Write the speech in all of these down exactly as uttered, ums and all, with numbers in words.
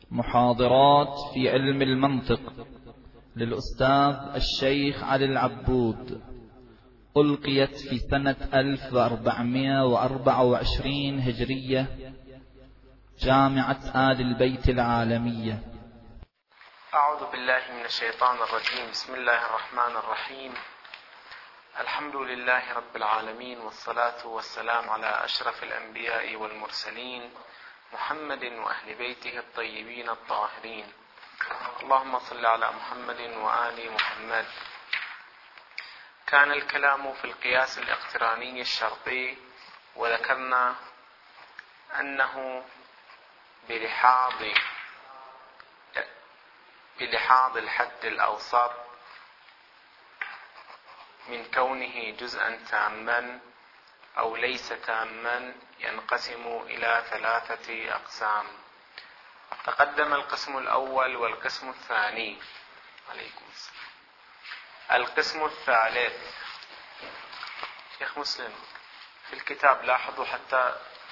محاضرات في علم المنطق للأستاذ الشيخ علي العبود، ألقيت في سنة ألف وأربعمائة وأربعة وعشرين هجرية، جامعة آل البيت العالمية. أعوذ بالله من الشيطان الرجيم. بسم الله الرحمن الرحيم. الحمد لله رب العالمين، والصلاة والسلام على أشرف الأنبياء والمرسلين محمد وأهل بيته الطيبين الطاهرين. اللهم صل على محمد وآل محمد. كان الكلام في القياس الاقتراني الشرطي، وذكرنا أنه بلحاظ بلحاظ الحد الأوسط من كونه جزءا تاما أو ليس تاما ينقسم إلى ثلاثة أقسام. تقدم القسم الأول والقسم الثاني. عليكم السلام. القسم الثالث، شيخ مسلم في الكتاب لاحظوا حتى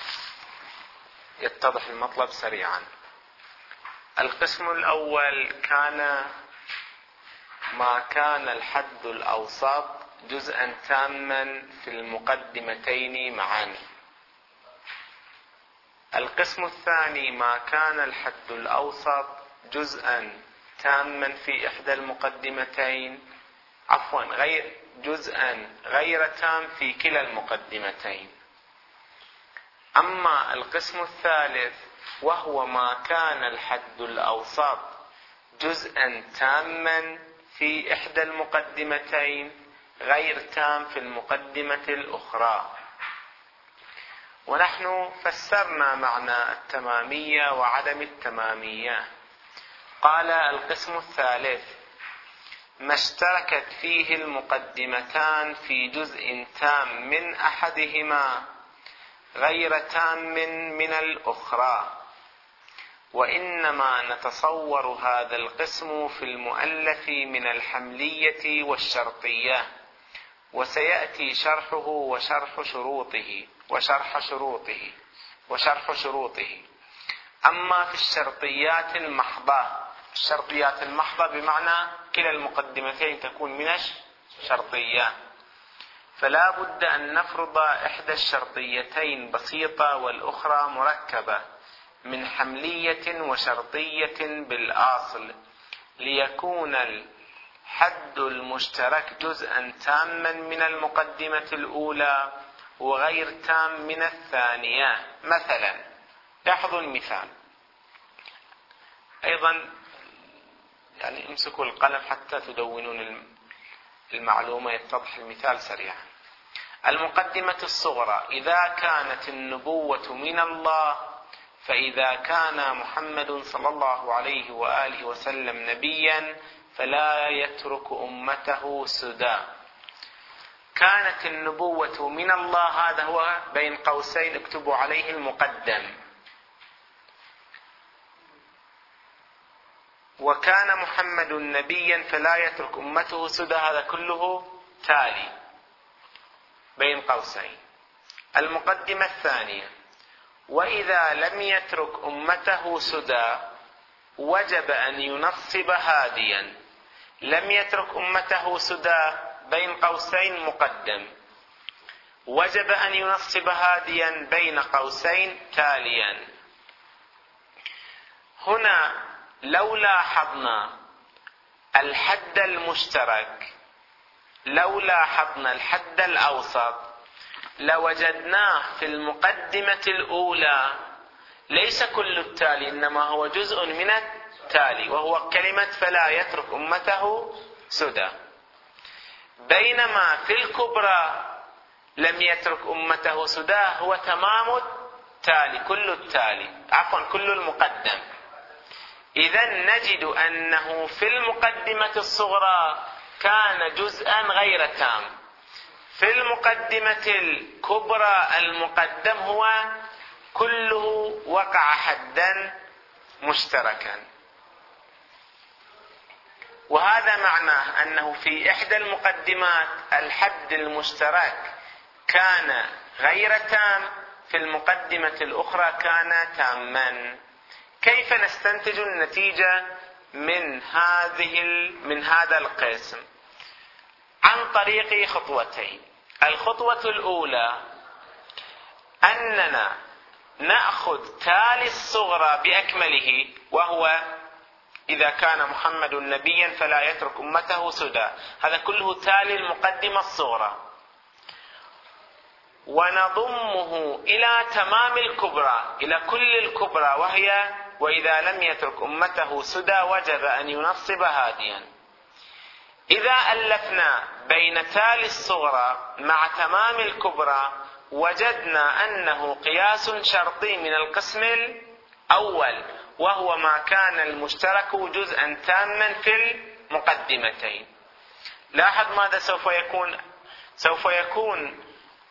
يتضح المطلب سريعا. القسم الأول كان ما كان الحد الأوسط جزءا تاما في المقدمتين معا. القسم الثاني ما كان الحد الأوسط جزءا تاما في إحدى المقدمتين، عفوا غير جزءا غير تام في كلا المقدمتين. أما القسم الثالث وهو ما كان الحد الأوسط جزءا تاما في إحدى المقدمتين غير تام في المقدمة الأخرى. ونحن فسرنا معنى التمامية وعدم التمامية. قال القسم الثالث ما اشتركت فيه المقدمتان في جزء تام من أحدهما غير تام من الأخرى. وإنما نتصور هذا القسم في المؤلف من الحملية والشرطية، وسيأتي شرحه وشرح شروطه وشرح شروطه وشرح شروطه. أما في الشرطيات المحضة، الشرطيات المحضة بمعنى كلا المقدمتين تكون من الشرطية، فلا بد أن نفرض إحدى الشرطيتين بسيطة والأخرى مركبة من حملية وشرطية بالأصل، ليكون الحد المشترك جزءا تاما من المقدمة الأولى وغير تام من الثانية. مثلا لاحظوا المثال أيضا، يعني امسكوا القلم حتى تدونون المعلومة يتضح المثال سريعا. المقدمة الصغرى: إذا كانت النبوة من الله فإذا كان محمد صلى الله عليه وآله وسلم نبيا فلا يترك أمته سدى. كانت النبوة من الله، هذا هو بين قوسين اكتبوا عليه المقدم. وكان محمد نبيا فلا يترك أمته سدى، هذا كله تالي بين قوسين. المقدمة الثانية: وإذا لم يترك أمته سدى وجب أن ينصب هاديا. لم يترك أمته سدى بين قوسين مقدم، وجب أن ينصب هاديا بين قوسين تاليا. هنا لو لاحظنا الحد المشترك، لو لاحظنا الحد الأوسط لوجدناه في المقدمة الأولى ليس كل التالي، إنما هو جزء من التالي، وهو كلمة فلا يترك أمته سدى. بينما في الكبرى لم يترك أمته سدى هو تمام التالي، كل التالي، عفوا كل المقدم. إذن نجد أنه في المقدمة الصغرى كان جزءا غير تام، في المقدمة الكبرى المقدم هو كله وقع حدا مشتركا. وهذا معناه أنه في إحدى المقدمات الحد المشترك كان غير تام، في المقدمة الأخرى كان تاما. كيف نستنتج النتيجة من هذه من هذا القسم؟ عن طريق خطوتين. الخطوة الأولى أننا نأخذ تالي الصغرى بأكمله، وهو إذا كان محمد نبيا فلا يترك أمته سدى، هذا كله تالي المقدمة الصغرى، ونضمه إلى تمام الكبرى، إلى كل الكبرى، وهي وإذا لم يترك أمته سدى وجب أن ينصب هاديا. إذا ألفنا بين تالي الصغرى مع تمام الكبرى وجدنا أنه قياس شرطي من القسم الأول، وهو ما كان المشترك جزءا تاما في المقدمتين. لاحظ ماذا سوف يكون. سوف يكون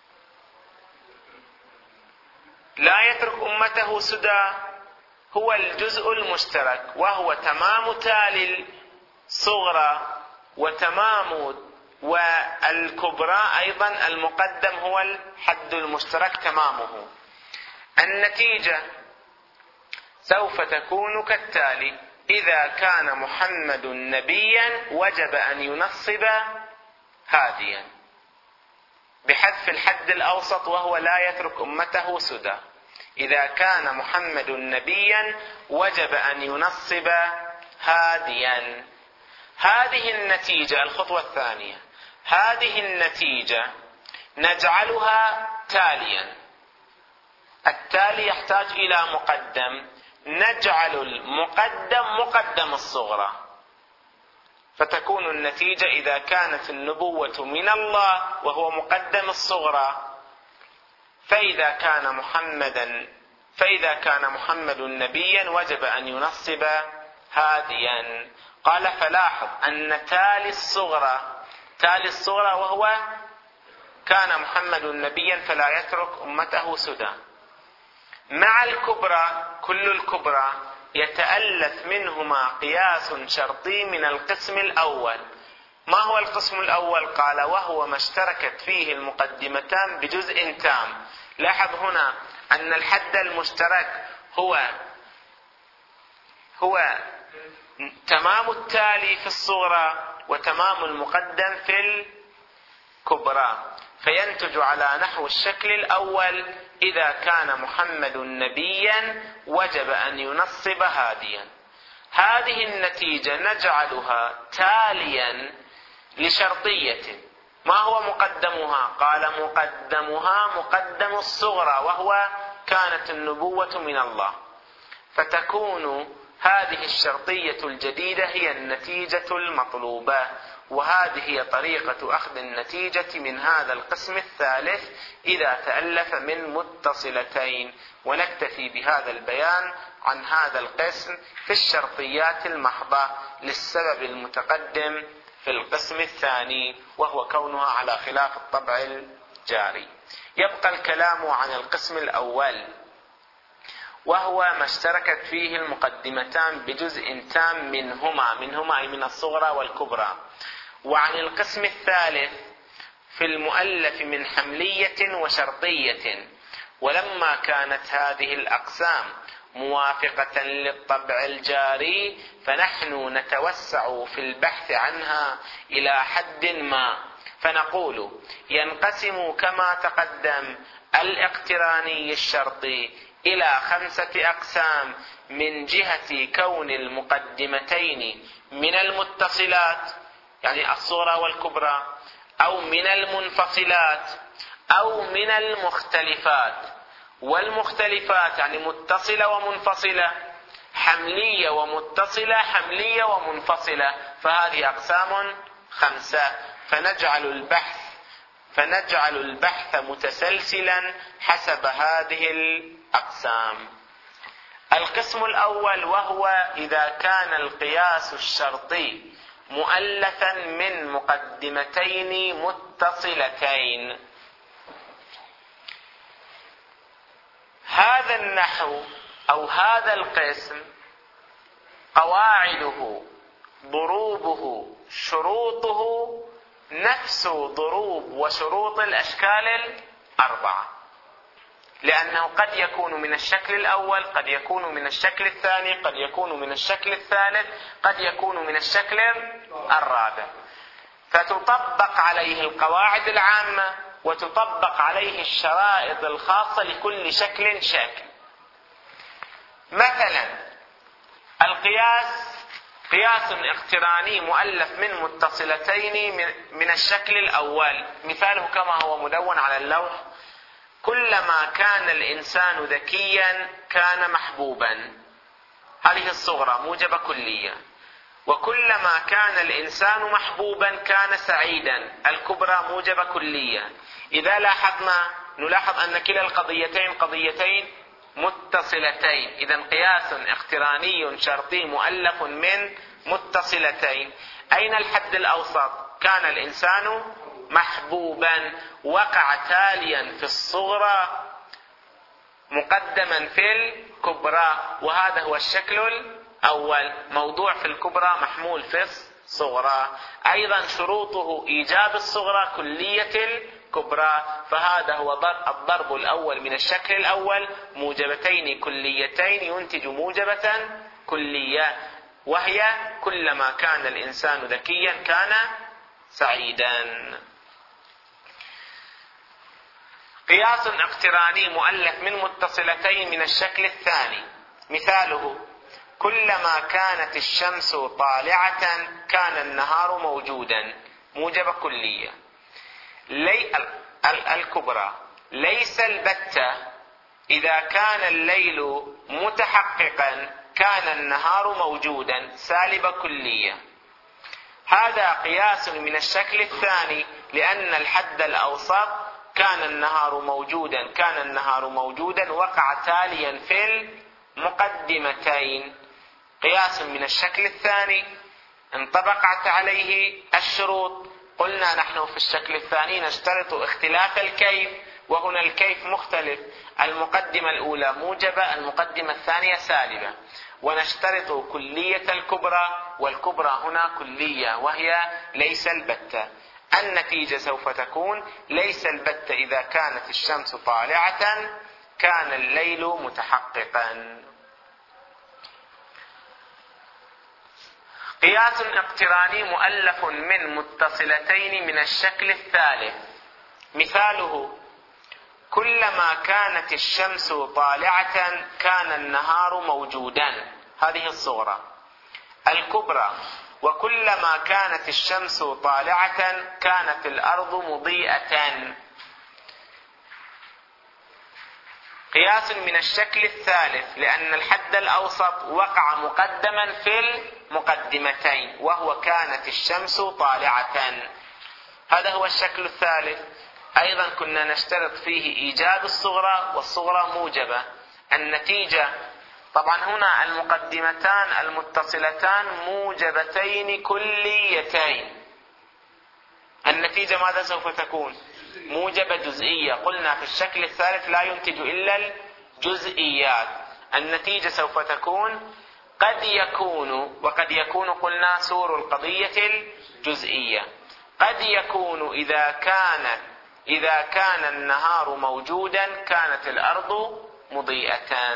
لا يترك أمته سدى هو الجزء المشترك، وهو تمام تالي الصغرى وتمام والكبرى أيضا المقدم هو الحد المشترك تمامه. النتيجة سوف تكون كالتالي: إذا كان محمد نبيا وجب أن ينصب هاديا بحذف الحد الأوسط وهو لا يترك أمته سدى. إذا كان محمد نبيا وجب أن ينصب هاديا. هذه النتيجة الخطوة الثانية، هذه النتيجة نجعلها تاليا. التالي يحتاج إلى مقدم، نجعل المقدم مقدم الصغرى، فتكون النتيجة إذا كانت النبوة من الله وهو مقدم الصغرى فإذا كان محمدا فإذا كان محمد نبيا وجب أن ينصب هاديا. قال: فلاحظ أن تالي الصغرى تالي الصغرى وهو كان محمد نبيا فلا يترك أمته سدى، مع الكبرى كل الكبرى يتألف منهما قياس شرطي من القسم الأول. ما هو القسم الأول؟ قال: وهو ما اشتركت فيه المقدمتان بجزء تام. لاحظ هنا أن الحد المشترك هو هو تمام التالي في الصغرى وتمام المقدم في الكبرى، فينتج على نحو الشكل الأول: إذا كان محمد نبيا وجب أن ينصب هاديا. هذه النتيجة نجعلها تاليا لشرطية. ما هو مقدمها؟ قال: مقدمها مقدم الصغرى وهو كانت النبوة من الله، فتكون هذه الشرطية الجديدة هي النتيجة المطلوبة. وهذه هي طريقة أخذ النتيجة من هذا القسم الثالث إذا تألف من متصلتين. ونكتفي بهذا البيان عن هذا القسم في الشرطيات المحضة للسبب المتقدم في القسم الثاني، وهو كونها على خلاف الطبع الجاري. يبقى الكلام عن القسم الأول، وهو ما اشتركت فيه المقدمتان بجزء تام منهما منهما أي من الصغرى والكبرى. وعن القسم الثالث في المؤلف من حملية وشرطية. ولما كانت هذه الأقسام موافقة للطبع الجاري فنحن نتوسع في البحث عنها إلى حد ما، فنقول: ينقسم كما تقدم الاقتراني الشرطي إلى خمسة أقسام من جهة كون المقدمتين من المتصلات يعني الصغرى والكبرى، أو من المنفصلات، أو من المختلفات. والمختلفات يعني متصلة ومنفصلة، حملية ومتصلة، حملية ومنفصلة، فهذه أقسام خمسة. فنجعل البحث فنجعل البحث متسلسلا حسب هذه الأقسام. القسم الأول وهو إذا كان القياس الشرطي مؤلفا من مقدمتين متصلتين. هذا النحو أو هذا القسم قواعده، ضروبه، شروطه نفس ضروب وشروط الأشكال الأربعة. لأنه قد يكون من الشكل الأول، قد يكون من الشكل الثاني، قد يكون من الشكل الثالث، قد يكون من الشكل الرابع. فتطبق عليه القواعد العامة وتطبق عليه الشرائط الخاصة لكل شكل شكل. مثلا القياس قياس اقتراني مؤلف من متصلتين من الشكل الأول، مثاله كما هو مدون على اللوح: كلما كان الإنسان ذكيا كان محبوبا، هذه الصغرى موجبة كلية. وكلما كان الإنسان محبوبا كان سعيدا، الكبرى موجبة كلية. إذا لاحظنا نلاحظ أن كلا القضيتين قضيتين متصلتين، إذن قياس اقتراني شرطي مؤلف من متصلتين. أين الحد الأوسط؟ كان الإنسان محبوبا، وقع تاليا في الصغرى مقدما في الكبرى، وهذا هو الشكل الأول، موضوع في الكبرى محمول في الصغرى. أيضا شروطه إيجاب الصغرى كلية الكبرى، فهذا هو الضرب الأول من الشكل الأول، موجبتين كليتين ينتج موجبة كلية، وهي كلما كان الإنسان ذكيا كان سعيدا. قياس اقتراني مؤلف من متصلتين من الشكل الثاني، مثاله: كلما كانت الشمس طالعة كان النهار موجودا، موجبة كلية. لي الكبرى: ليس البتة إذا كان الليل متحققا كان النهار موجودا، سالبة كلية. هذا قياس من الشكل الثاني، لأن الحد الأوسط كان النهار موجودا كان النهار موجودا وقع تاليا في المقدمتين. قياس من الشكل الثاني انطبقت عليه الشروط. قلنا نحن في الشكل الثاني نشترط اختلاف الكيف، وهنا الكيف مختلف، المقدمة الأولى موجبة، المقدمة الثانية سالبة، ونشترط كلية الكبرى، والكبرى هنا كلية وهي ليس البتة. النتيجة سوف تكون: ليس البتة إذا كانت الشمس طالعة كان الليل متحققا. قياس اقتراني مؤلف من متصلتين من الشكل الثالث، مثاله: كلما كانت الشمس طالعة كان النهار موجودا، هذه الصغرى. الكبرى: وكلما كانت الشمس طالعة كانت الأرض مضيئة. قياس من الشكل الثالث، لأن الحد الأوسط وقع مقدما في المقدمتين، وهو كانت الشمس طالعة. هذا هو الشكل الثالث، أيضا كنا نشترط فيه إيجاب الصغرى، والصغرى موجبة. النتيجة طبعا هنا المقدمتان المتصلتان موجبتين كليتين. النتيجة ماذا سوف تكون؟ موجبة جزئية. قلنا في الشكل الثالث لا ينتج إلا الجزئيات. النتيجة سوف تكون قد يكون، وقد يكون قلنا سور القضية الجزئية، قد يكون إذا كانت إذا كان النهار موجودا كانت الأرض مضيئة.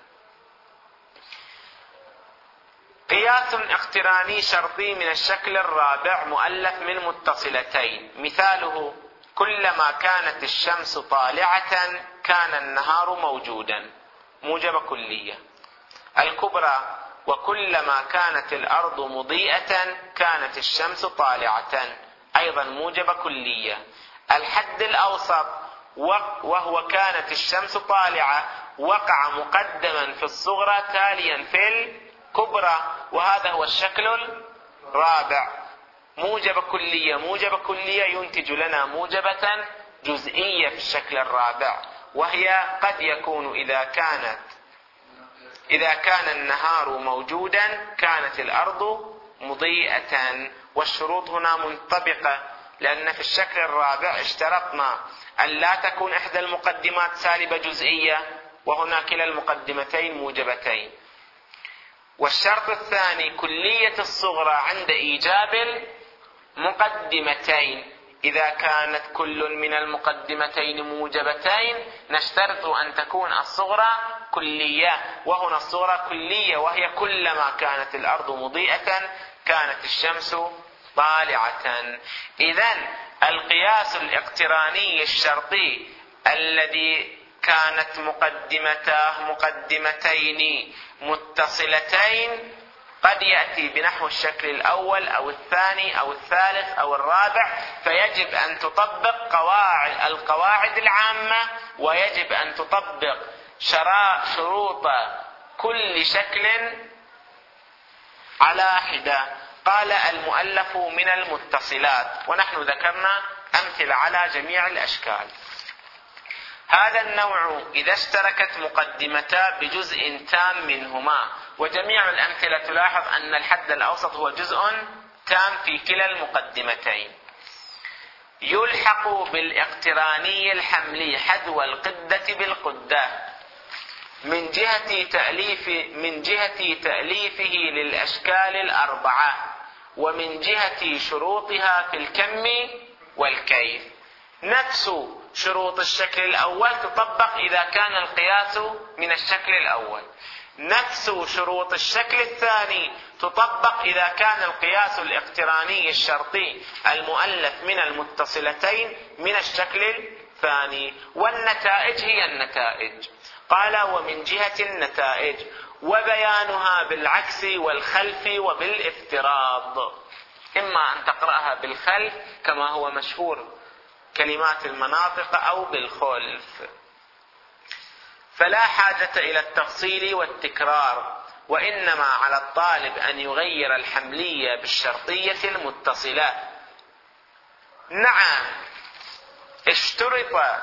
قياس اقتراني شرطي من الشكل الرابع مؤلف من متصلتين، مثاله: كلما كانت الشمس طالعة كان النهار موجودا، موجبة كلية. الكبرى: وكلما كانت الأرض مضيئة كانت الشمس طالعة، أيضا موجبة كلية. الحد الأوسط وهو كانت الشمس طالعة وقع مقدما في الصغرى تاليا في الكبرى، وهذا هو الشكل الرابع، موجبة كلية. موجبة كلية ينتج لنا موجبة جزئية في الشكل الرابع، وهي قد يكون إذا كانت إذا كان النهار موجودا كانت الأرض مضيئة. والشروط هنا منطبقة، لأن في الشكل الرابع اشترطنا أن لا تكون إحدى المقدمات سالبة جزئية، وهنا كلا المقدمتين موجبتين. والشرط الثاني كلية الصغرى عند إيجاب المقدمتين. إذا كانت كل من المقدمتين موجبتين نشترط أن تكون الصغرى كلية، وهنا الصغرى كلية، وهي كلما كانت الأرض مضيئة كانت الشمس طالعة. إذن القياس الاقتراني الشرطي الذي كانت مقدمتاه مقدمتين متصلتين قد يأتي بنحو الشكل الأول أو الثاني أو الثالث أو الرابع، فيجب أن تطبق قواعد القواعد العامة، ويجب أن تطبق شروط كل شكل على حدة. قال المؤلف من المتصلات، ونحن ذكرنا أمثلة على جميع الأشكال. هذا النوع إذا اشتركت مقدمتا بجزء تام منهما، وجميع الأمثلة تلاحظ أن الحد الأوسط هو جزء تام في كلا المقدمتين. يلحق بالاقتراني الحملي حذو القدة بالقدة من جهة تأليف من جهة تأليفه للأشكال الأربعة، ومن جهة شروطها في الكم والكيف. نفس شروط الشكل الأول تطبق إذا كان القياس من الشكل الأول، نفس شروط الشكل الثاني تطبق إذا كان القياس الاقتراني الشرطي المؤلف من المتصلتين من الشكل الثاني. والنتائج هي النتائج. قال ومن جهة النتائج وبيانها بالعكس والخلف وبالافتراض، إما أن تقرأها بالخلف كما هو مشهور كلمات المناطق أو بالخلف. فلا حاجة إلى التفصيل والتكرار، وإنما على الطالب أن يغير الحملية بالشرطية المتصلة. نعم، اشترط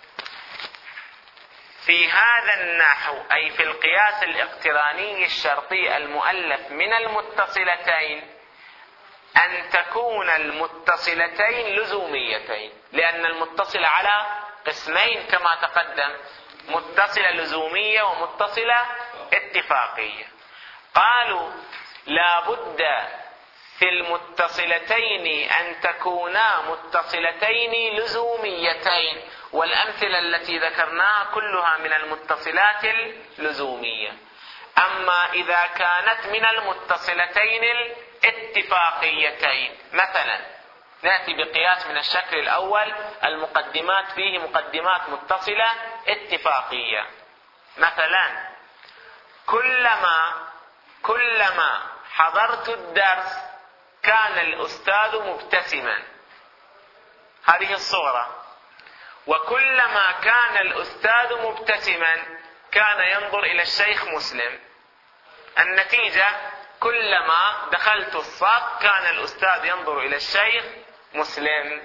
في هذا النحو أي في القياس الاقتراني الشرطي المؤلف من المتصلتين أن تكون المتصلتين لزوميتين، لأن المتصلة على قسمين كما تقدم، متصلة لزومية ومتصلة اتفاقية. قالوا لا بد في المتصلتين أن تكونا متصلتين لزوميتين، والأمثلة التي ذكرناها كلها من المتصلات اللزومية. أما إذا كانت من المتصلتين الاتفاقيتين، مثلا نأتي بقياس من الشكل الأول المقدمات فيه مقدمات متصلة اتفاقية، مثلا كلما كلما حضرت الدرس كان الأستاذ مبتسما، هذه الصورة. وكلما كان الأستاذ مبتسما كان ينظر إلى الشيخ مسلم. النتيجة كلما دخلت الصف كان الأستاذ ينظر إلى الشيخ مسلم.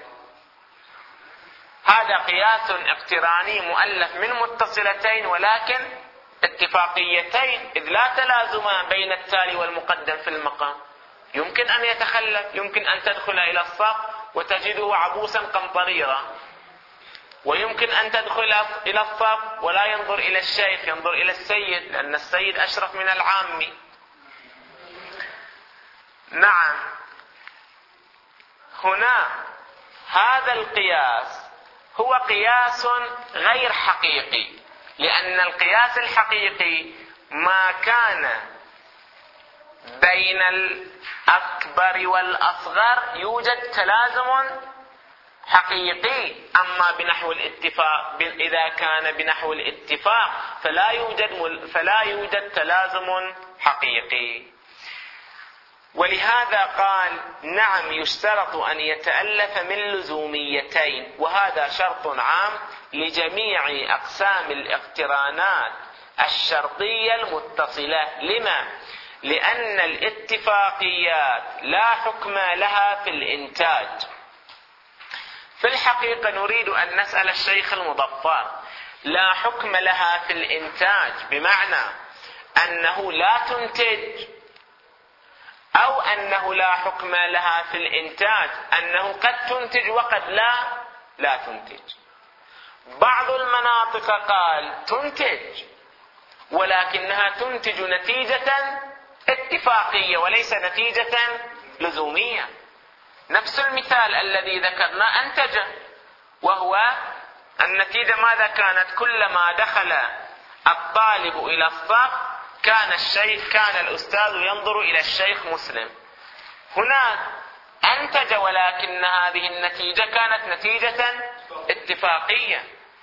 هذا قياس اقتراني مؤلف من متصلتين ولكن اتفاقيتين، إذ لا تلازم بين التالي والمقدم في المقام. يمكن أن يتخلف، يمكن أن تدخل إلى الصف وتجده عبوسا قمطريرا، ويمكن أن تدخل إلى الصف ولا ينظر إلى الشيخ، ينظر إلى السيد، لأن السيد أشرف من العام. نعم، هنا هذا القياس هو قياس غير حقيقي، لأن القياس الحقيقي ما كان بين الأكبر والأصغر يوجد تلازم حقيقي، أما بنحو الاتفاق إذا كان بنحو الاتفاق فلا يوجد فلا يوجد تلازم حقيقي. ولهذا قال نعم يشترط أن يتألف من لزوميتين، وهذا شرط عام لجميع أقسام الاقترانات الشرطية المتصلة. لما؟ لأن الاتفاقيات لا حكم لها في الإنتاج. في الحقيقة نريد أن نسأل الشيخ المظفر، لا حكم لها في الإنتاج بمعنى أنه لا تنتج، أو أنه لا حكم لها في الإنتاج أنه قد تنتج وقد لا لا تنتج. بعض المناطق قال تنتج ولكنها تنتج نتيجة اتفاقية وليس نتيجة لزومية. نفس المثال الذي ذكرنا أنتجه، وهو النتيجة ماذا كانت؟ كلما دخل الطالب إلى الصف كان الشيخ كان الأستاذ ينظر إلى الشيخ مسلم. هنا أنتج، ولكن هذه النتيجة كانت نتيجة اتفاقية.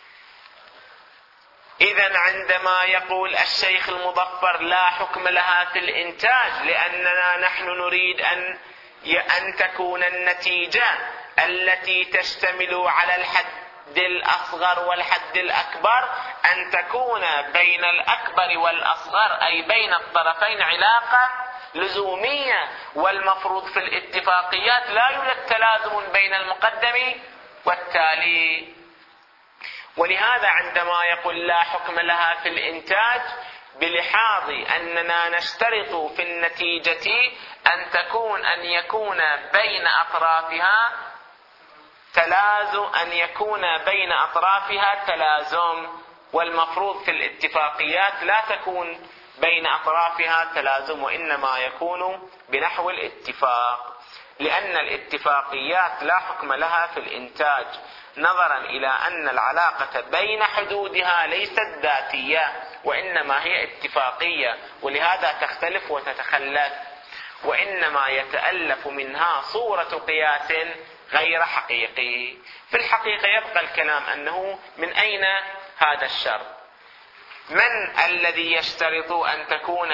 إذن عندما يقول الشيخ المظفر لا حكم لها في الإنتاج لأننا نحن نريد أن أن تكون النتيجة التي تشتمل على الحد الأصغر والحد الأكبر أن تكون بين الأكبر والأصغر، أي بين الطرفين علاقة لزومية، والمفروض في الاتفاقيات لا يوجد تلازم بين المقدم والتالي. ولهذا عندما يقول لا حكم لها في الإنتاج بلحاظ أننا نشترط في النتيجة أن تكون أن يكون بين أطرافها تلازم أن يكون بين أطرافها تلازم، والمفروض في الاتفاقيات لا تكون بين أطرافها تلازم، وإنما يكون بنحو الاتفاق، لأن الاتفاقيات لا حكم لها في الإنتاج نظرا إلى أن العلاقة بين حدودها ليست ذاتية وإنما هي اتفاقية، ولهذا تختلف وتتخلف، وإنما يتألف منها صورة قياس غير حقيقي. في الحقيقة يبقى الكلام أنه من أين هذا الشرط؟ من الذي يشترط أن تكون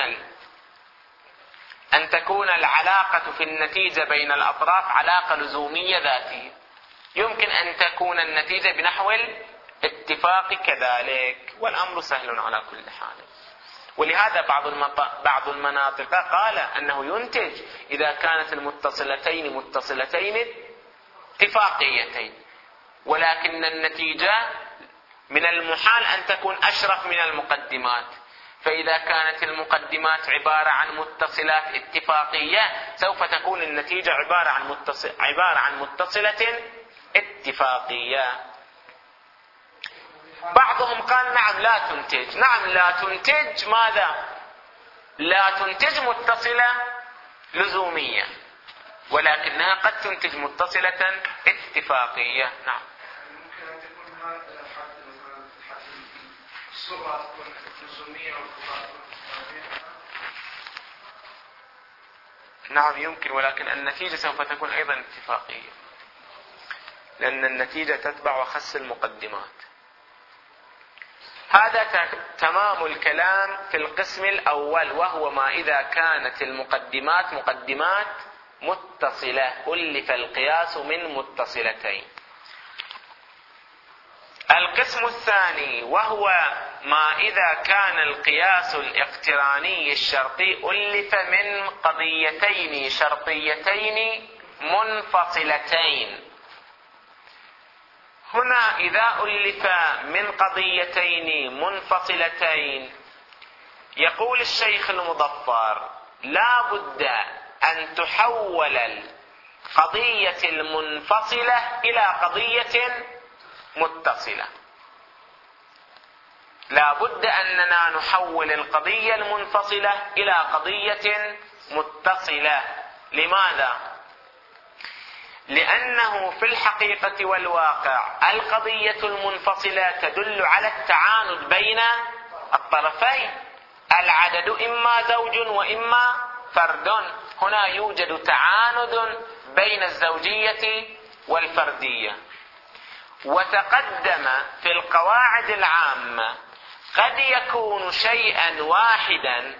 أن تكون العلاقة في النتيجة بين الأطراف علاقة لزومية ذاتية؟ يمكن أن تكون النتيجة بنحو الاتفاق كذلك، والأمر سهل على كل حال. ولهذا بعض بعض المناطق قال أنه ينتج إذا كانت المتصلتين متصلتين اتفاقيتين، ولكن النتيجة من المحال أن تكون أشرف من المقدمات، فإذا كانت المقدمات عبارة عن متصلات اتفاقية سوف تكون النتيجة عبارة عن متصل عبارة عن متصلة اتفاقية. بعضهم قال نعم لا تنتج، نعم لا تنتج ماذا؟ لا تنتج متصلة لزومية، ولكنها قد تنتج متصلة اتفاقية. نعم. ممكن أن تكون هذا الحد مثلا الحد الصغرى تكون لزومية والكبرى تكون اتفاقية. نعم يمكن، ولكن النتيجة سوف تكون أيضا اتفاقية، لأن النتيجة تتبع وخص المقدمات. هذا تمام الكلام في القسم الأول، وهو ما إذا كانت المقدمات مقدمات متصلة ألف القياس من متصلتين. القسم الثاني وهو ما إذا كان القياس الاقتراني الشرطي ألف من قضيتين شرطيتين منفصلتين. هنا إذا ألف من قضيتين منفصلتين يقول الشيخ المظفر لا بد أن تحول القضية المنفصلة إلى قضية متصلة. لا بد أننا نحول القضية المنفصلة إلى قضية متصلة. لماذا؟ لأنه في الحقيقة والواقع القضية المنفصلة تدل على التعاند بين الطرفين، العدد إما زوج وإما فرد. هنا يوجد تعاند بين الزوجية والفردية. وتقدم في القواعد العامة قد يكون شيئا واحدا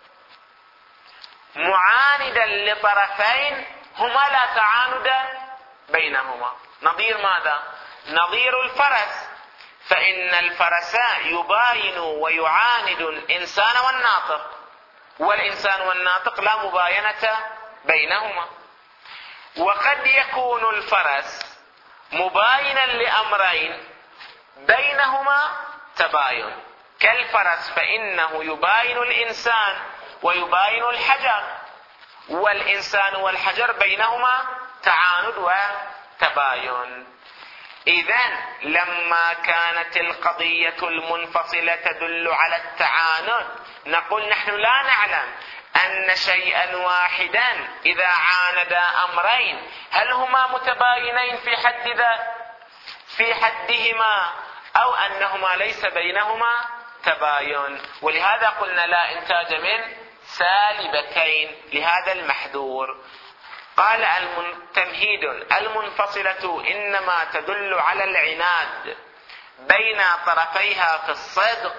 معاندا لطرفين هما لا تعاند بينهما. نظير ماذا؟ نظير الفرس، فإن الفرس يباين ويعاند الإنسان والناطق، والإنسان والناطق لا مباينة بينهما. وقد يكون الفرس مباينا لأمرين بينهما تباين، كالفرس فإنه يباين الإنسان ويباين الحجر، والإنسان والحجر بينهما تعاند وتباين. إذن لما كانت القضية المنفصلة تدل على التعاند نقول نحن لا نعلم أن شيئا واحدا إذا عاند أمرين هل هما متباينين في حد ذا في حدهما أو أنهما ليس بينهما تباين. ولهذا قلنا لا إنتاج من سالبتين لهذا المحذور. قال التمهيد: المنفصلة إنما تدل على العناد بين طرفيها في الصدق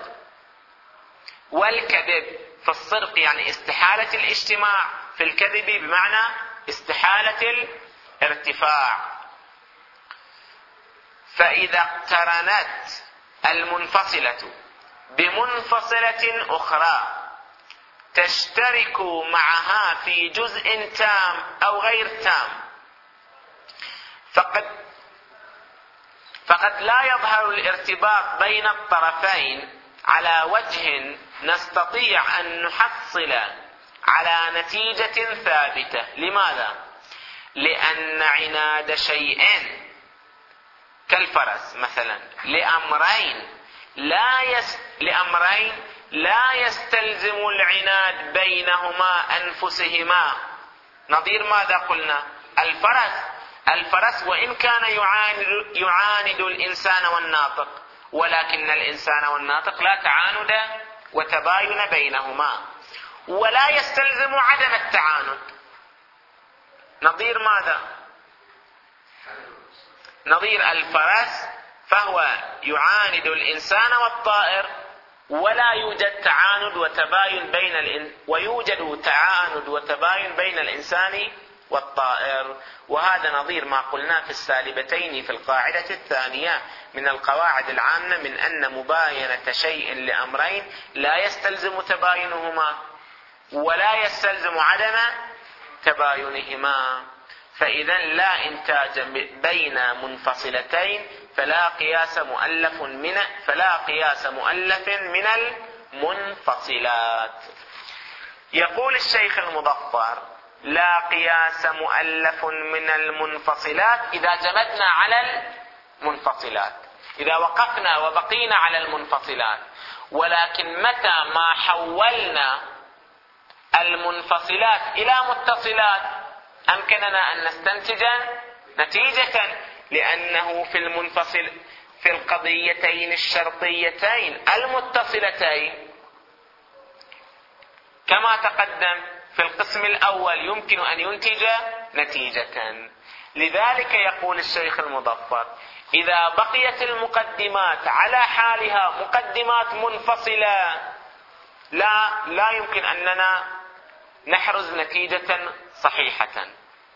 والكذب. في الصدق يعني استحالة الاجتماع، في الكذب بمعنى استحالة الارتفاع. فإذا اقترنت المنفصلة بمنفصلة أخرى تشترك معها في جزء تام أو غير تام فقد فقد لا يظهر الارتباط بين الطرفين على وجه نستطيع أن نحصل على نتيجة ثابتة. لماذا؟ لأن عناد شيئين كالفرس مثلا لأمرين لا يس... لأمرين لا يستلزم العناد بينهما أنفسهما. نظير ماذا قلنا؟ الفرس الفرس وإن كان يعاند, يعاند الإنسان والناطق، ولكن الإنسان والناطق لا تعاند وتباين بينهما، ولا يستلزم عدم التعاند. نظير ماذا؟ نظير الفرس فهو يعاند الإنسان والطائر ولا يوجد تعاند وتباين بين الإن... ويوجد تعاند وتباين بين الإنسان والطائر. وهذا نظير ما قلنا في السالبتين في القاعدة الثانية من القواعد العامة من أن مباينة شيء لأمرين لا يستلزم تباينهما ولا يستلزم عدم تباينهما. فإذا لا إنتاج بين منفصلتين فلا قياس مؤلف من فلا قياس مؤلف من المنفصلات. يقول الشيخ المظفر: لا قياس مؤلف من المنفصلات إذا جمدنا على المنفصلات، إذا وقفنا وبقينا على المنفصلات. ولكن متى ما حولنا المنفصلات إلى متصلات أمكننا أن نستنتج نتيجة، لأنه في المنفصل في القضيتين الشرطيتين المتصلتين كما تقدم في القسم الأول يمكن أن ينتج نتيجة. لذلك يقول الشيخ المظفر: إذا بقيت المقدمات على حالها مقدمات منفصلة لا لا يمكن أننا نحرز نتيجة صحيحة،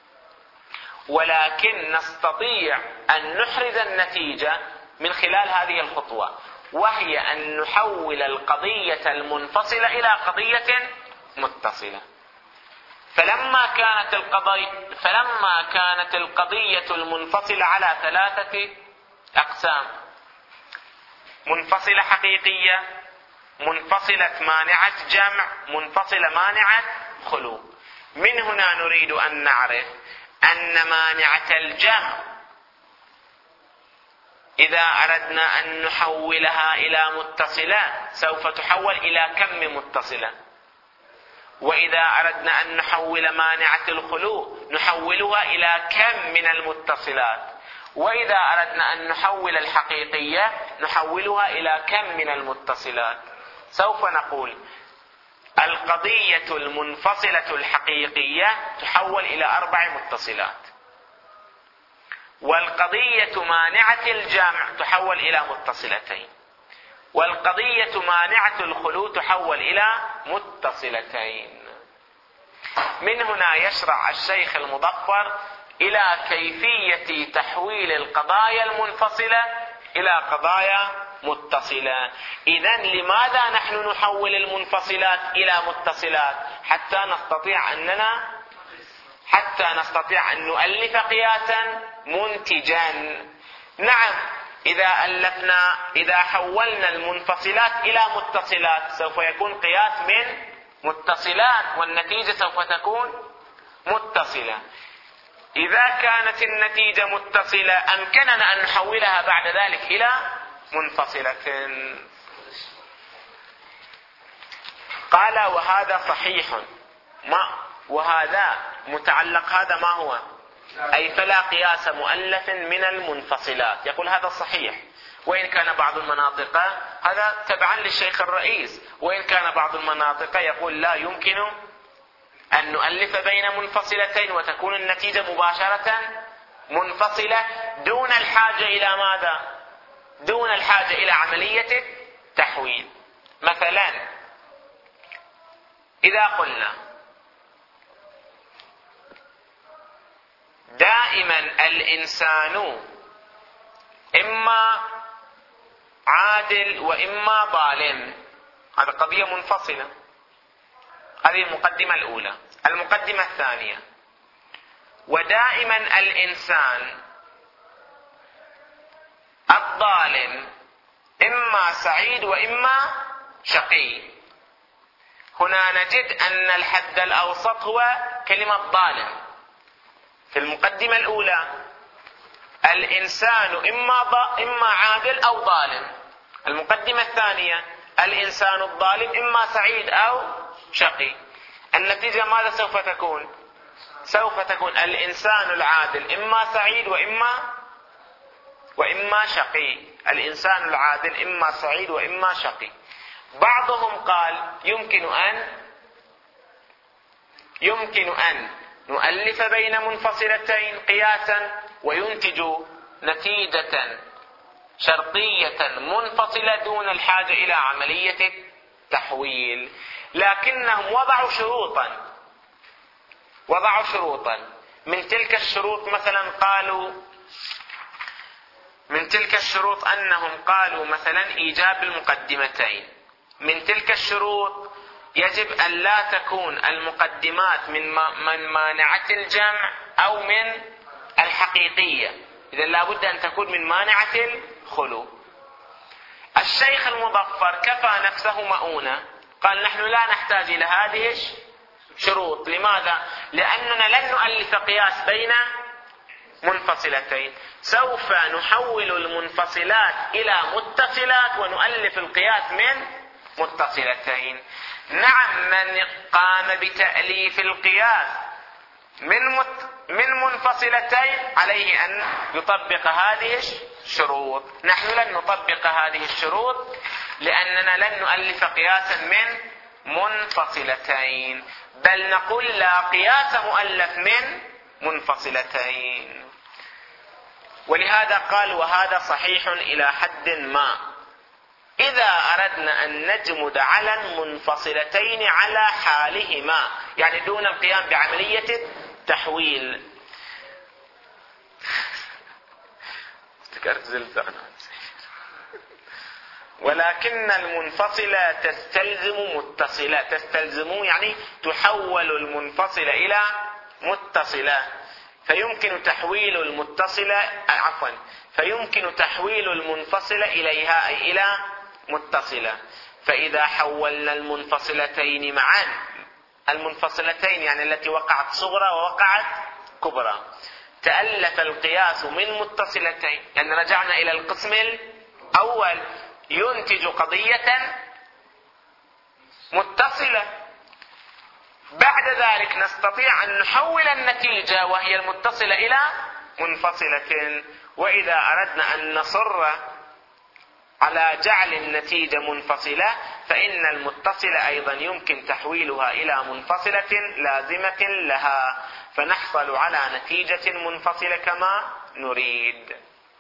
ولكن نستطيع أن نحرز النتيجة من خلال هذه الخطوة، وهي أن نحول القضية المنفصلة إلى قضية متصلة. فلما كانت القضية فلما كانت القضية المنفصلة على ثلاثة أقسام: منفصلة حقيقية، منفصلة مانعة جمع، منفصلة مانعة خلو. من هنا نريد أن نعرف أن مانعة الجمع إذا أردنا أن نحولها إلى متصلة سوف تحول إلى كم متصلة، وإذا أردنا أن نحول مانعة الخلو نحولها إلى كم من المتصلات، وإذا أردنا أن نحول الحقيقية نحولها إلى كم من المتصلات. سوف نقول القضية المنفصلة الحقيقية تحول إلى أربع متصلات، والقضية مانعة الجمع تحول إلى متصلتين، والقضية مانعة الخلو تحول إلى متصلتين. من هنا يشرع الشيخ المظفر إلى كيفية تحويل القضايا المنفصلة إلى قضايا متصلة. إذن لماذا نحن نحول المنفصلات إلى متصلات؟ حتى نستطيع أننا حتى نستطيع أن نؤلف قياسا منتجا. نعم، إذا ألفنا إذا حولنا المنفصلات إلى متصلات سوف يكون قياس من متصلات والنتيجة سوف تكون متصلة. إذا كانت النتيجة متصلة أمكننا أن نحولها بعد ذلك إلى منفصلة. قال: وهذا صحيح ما وهذا متعلق هذا ما هو، أي فلا قياس مؤلف من المنفصلات. يقول هذا صحيح، وإن كان بعض المناطق هذا تبعا للشيخ الرئيس، وإن كان بعض المناطق يقول لا يمكن أن نؤلف بين منفصلتين وتكون النتيجة مباشرة منفصلة دون الحاجة إلى ماذا؟ دون الحاجة إلى عملية التحويل. مثلا إذا قلنا دائما الإنسان إما عادل وإما ظالم، هذه قضية منفصلة. هذه المقدمة الأولى. المقدمة الثانية، ودائما الإنسان الظالم إما سعيد وإما شقي. هنا نجد أن الحد الأوسط هو كلمة ظالم. في المقدمة الأولى الإنسان إما إما عادل أو ظالم. المقدمة الثانية الإنسان الظالم إما سعيد أو شقي. النتيجة ماذا سوف تكون؟ سوف تكون الإنسان العادل إما سعيد وإما وإما شقي. الإنسان العادل إما سعيد وإما شقي. بعضهم قال يمكن أن يمكن أن نؤلف بين منفصلتين قياسا وينتج نتيجة شرطية منفصلة دون الحاجة إلى عملية التحويل، لكنهم وضعوا شروطا وضعوا شروطا من تلك الشروط مثلا قالوا من تلك الشروط أنهم قالوا مثلا إيجاب المقدمتين. من تلك الشروط يجب أن لا تكون المقدمات من من مانعة الجمع أو من الحقيقية، إذا لابد أن تكون من مانعة الخلو. الشيخ المظفر كفى نفسه مؤونة، قال نحن لا نحتاج إلى هذه الشروط. لماذا؟ لأننا لن نؤلف قياس بين منفصلتين، سوف نحول المنفصلات إلى متصلات ونؤلف القياس من متصلتين. نعم، من قام بتأليف القياس من مت من منفصلتين عليه أن يطبق هذه الشروط. نحن لن نطبق هذه الشروط لأننا لن نؤلف قياسا من منفصلتين، بل نقول لا قياس مؤلف من منفصلتين. ولهذا قال وهذا صحيح إلى حد ما إذا أردنا أن نجمد على المنفصلتين على حالهما، يعني دون القيام بعملية التحويل. افتكرت زلزال. ولكن المنفصلة تستلزم متصلة، تستلزم يعني تحول المنفصلة إلى متصلة، فيمكن تحويل المتصلة عفوا فيمكن تحويل المنفصلة إليها أي إلى متصلة. فإذا حولنا المنفصلتين معا، المنفصلتين يعني التي وقعت صغرى ووقعت كبرى، تألف القياس من متصلتين، يعني رجعنا إلى القسم الأول ينتج قضية متصلة. بعد ذلك نستطيع أن نحول النتيجة وهي المتصلة إلى منفصلة. وإذا أردنا أن نصر على جعل النتيجة منفصلة فإن المتصلة أيضا يمكن تحويلها إلى منفصلة لازمة لها، فنحصل على نتيجة منفصلة كما نريد.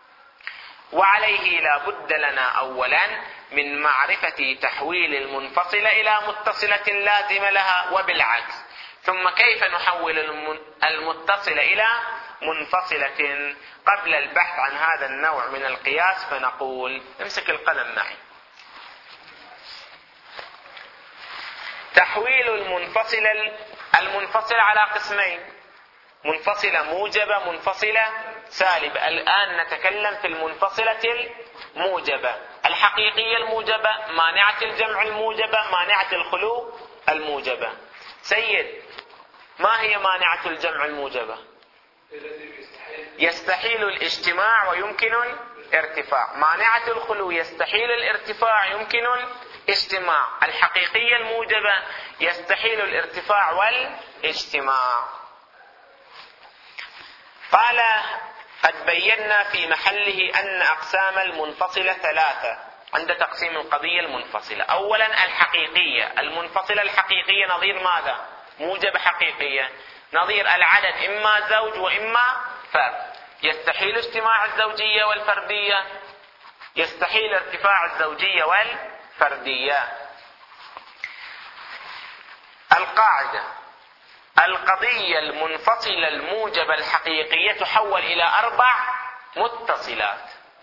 وعليه لا بد لنا أولا من معرفة تحويل المنفصلة إلى متصلة لازمة لها، وبالعكس. ثم كيف نحول المتصلة إلى منفصلة؟ قبل البحث عن هذا النوع من القياس فنقول، امسك القلم معي. تحويل المنفصلة المنفصلة على قسمين: منفصلة موجبة، منفصلة سالبة. الآن نتكلم في المنفصلة الموجبة الحقيقية الموجبة، مانعة الجمع الموجبة، مانعة الخلو الموجبة. سيد، ما هي مانعة الجمع الموجبة؟ يستحيل الاجتماع ويمكن الارتفاع. مانعة الخلو يستحيل الارتفاع يمكن الاجتماع. الحقيقية الموجبة يستحيل الارتفاع والاجتماع. قال قد بينا في محله أن أقسام المنفصلة ثلاثة عند تقسيم القضية المنفصلة. أولا الحقيقية المنفصلة. الحقيقية نظير ماذا؟ موجبة حقيقية، نظير العدد إما زوج وإما فرد. يستحيل اجتماع الزوجية والفردية، يستحيل ارتفاع الزوجية والفردية. القاعدة: القضية المنفصلة الموجبة الحقيقية تحول إلى أربع متصلات: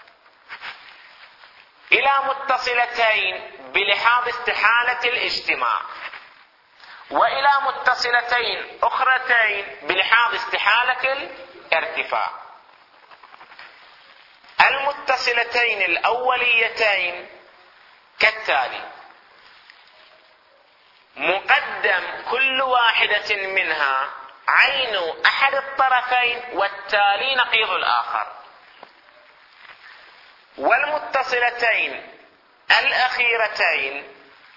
إلى متصلتين بلحاظ استحالة الاجتماع، وإلى متصلتين أخرتين بلحاظ استحالة الارتفاع. المتصلتين الأوليتين كالتالي: مقدم كل واحدة منها عين أحد الطرفين والتالي نقيض الآخر. والمتصلتين الأخيرتين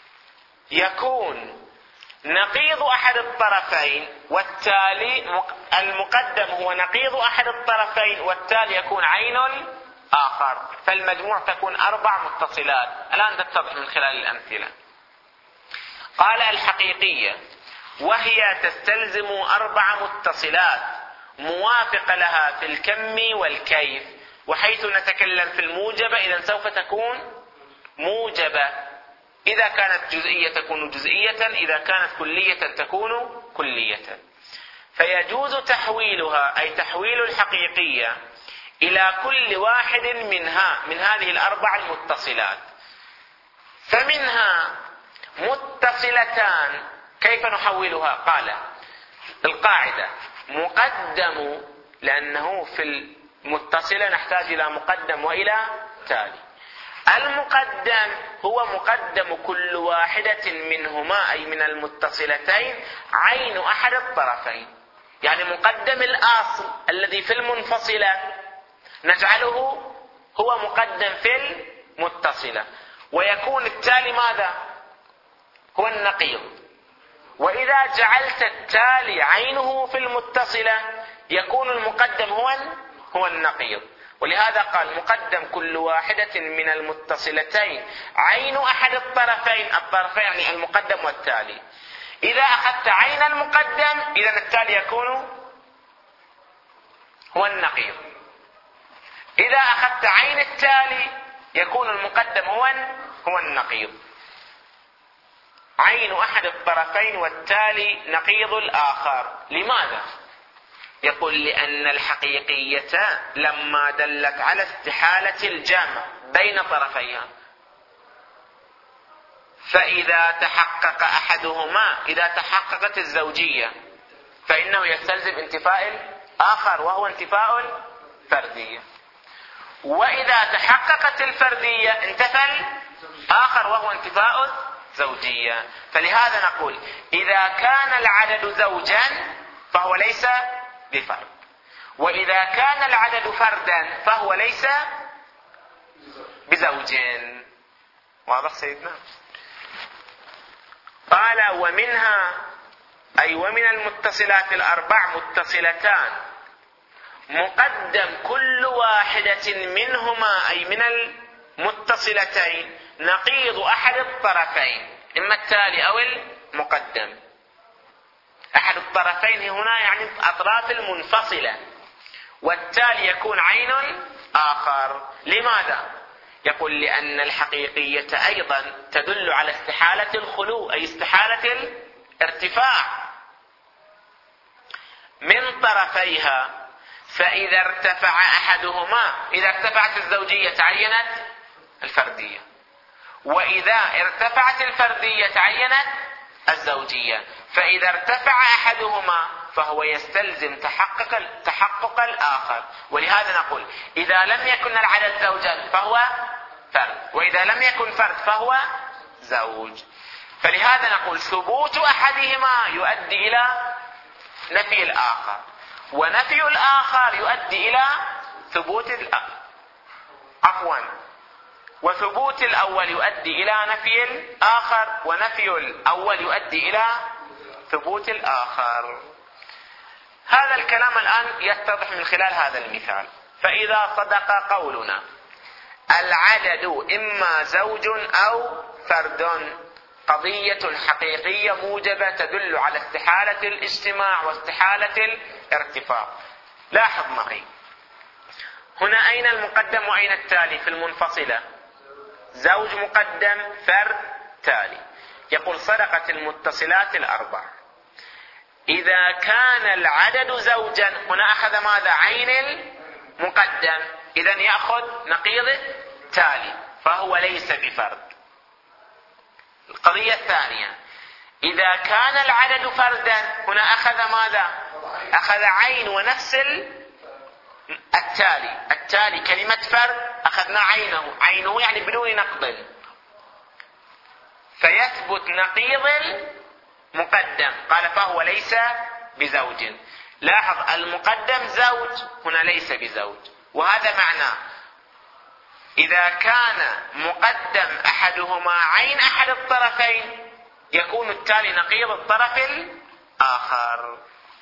يكون نقيض أحد الطرفين والتالي المقدم هو نقيض أحد الطرفين والتالي يكون عين الآخر. فالمجموع تكون أربع متصلات. الآن تتضح من خلال الأمثلة. قال: الحقيقية وهي تستلزم أربع متصلات موافقة لها في الكم والكيف، وحيث نتكلم في الموجبة إذن سوف تكون موجبة، إذا كانت جزئية تكون جزئية، إذا كانت كلية تكون كلية. فيجوز تحويلها أي تحويل الحقيقية إلى كل واحد منها من هذه الأربع المتصلات. فمنها متصلتان كيف نحولها؟ قال: القاعدة: مقدم، لأنه في المتصلة نحتاج إلى مقدم وإلى تالي. المقدم هو مقدم كل واحدة منهما أي من المتصلتين عين أحد الطرفين، يعني مقدم الأصل الذي في المنفصلة نجعله هو مقدم في المتصلة، ويكون التالي ماذا؟ هو النقيض. وإذا جعلت التالي عينه في المتصلة يكون المقدم هو هو النقيض. ولهذا قال: مقدم كل واحدة من المتصلتين عين أحد الطرفين. الطرفين يعني المقدم والتالي. إذا أخذت عين المقدم إذن التالي يكون هو النقيض. إذا أخذت عين التالي يكون المقدم هو هو النقيض. عين أحد الطرفين والتالي نقيض الآخر. لماذا؟ يقول: لأن الحقيقية لما دلت على استحالة الجمع بين طرفيها، فإذا تحقق أحدهما، إذا تحققت الزوجية فإنه يستلزم انتفاء الآخر وهو انتفاء الفردية، وإذا تحققت الفردية انتفى الآخر وهو انتفاء الزوجية. فلهذا نقول: إذا كان العدد زوجا فهو ليس بفرد، وإذا كان العدد فردا فهو ليس بزوج. واضح سيدنا؟ قال: ومنها أي ومن المتصلات الأربع متصلتان مقدم كل واحدة منهما أي من المتصلتين نقيض أحد الطرفين، إما التالي أو المقدم. أحد الطرفين هنا يعني أطراف المنفصلة، والتالي يكون عين آخر. لماذا؟ يقول: لأن الحقيقية أيضا تدل على استحالة الخلو أي استحالة الارتفاع من طرفيها. فإذا ارتفع أحدهما، إذا ارتفعت الزوجية تعينت الفردية، وإذا ارتفعت الفردية تعينت الزوجية. فإذا ارتفع أحدهما فهو يستلزم تحقق تحقق الآخر. ولهذا نقول: إذا لم يكن العدد زوجا فهو فرد، وإذا لم يكن فرد فهو زوج. فلهذا نقول: ثبوت أحدهما يؤدي إلى نفي الآخر، ونفي الآخر يؤدي إلى ثبوت الآخر. عفوا وثبوت الأول يؤدي إلى نفي الآخر، ونفي الأول يؤدي إلى ثبوت الآخر. هذا الكلام الآن يتضح من خلال هذا المثال. فإذا صدق قولنا العدد إما زوج أو فرد، قضية حقيقية موجبة تدل على استحالة الاجتماع واستحالة الارتفاع. لاحظ معي هنا أين المقدم وأين التالي في المنفصلة؟ زوج مقدم، فرد تالي. يقول صدقت المتصلات الأربع. إذا كان العدد زوجا هنا أخذ ماذا؟ عين المقدم، إذن يأخذ نقيض التالي فهو ليس بفرد. القضية الثانية إذا كان العدد فردا هنا أخذ ماذا؟ أخذ عين ونفس التالي. التالي كلمة فرد أخذنا عينه، عينه يعني بدون نقض، فيثبت نقيض المقدم. قال فهو ليس بزوج. لاحظ المقدم زوج هنا ليس بزوج، وهذا معناه إذا كان مقدم أحدهما عين أحد الطرفين يكون التالي نقيض الطرف الآخر.